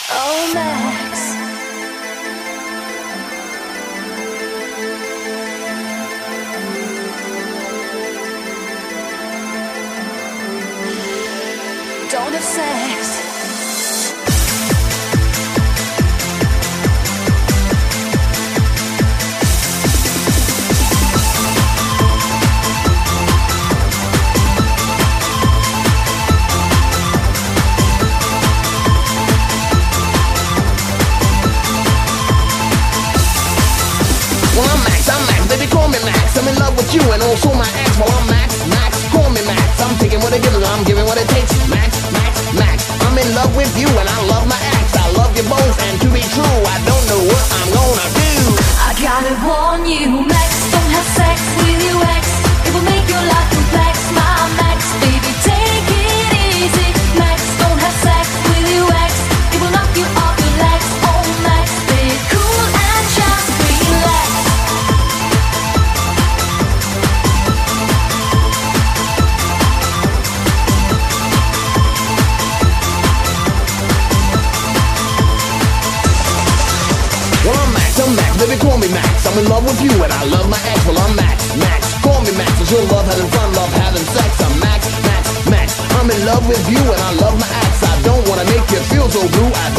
Oh, Max. Don't have sex. Well, I'm Max, baby, call me Max. I'm in love with you and also my ex. Well, I'm Max, call me Max. I'm taking what it gives, I'm giving what it takes. Max, I'm in love with you and I love my ex. I love you both, and to be true, I don't know what I'm gonna do. I gotta warn you, Max, don't have sex with your ex. It will make your life complex, my Max. Baby, take it easy. Max, don't have sex with your ex. It will knock you off your legs. Oh, Max, stay cool and just relax. Well, I'm Max, baby, call me Max. I'm in love with you and I love my ex. Well, I'm Max, call me Max. It's your love having fun, love having sex. I'm Max. I'm in love with you and I love my ex. I don't wanna make you feel so blue. I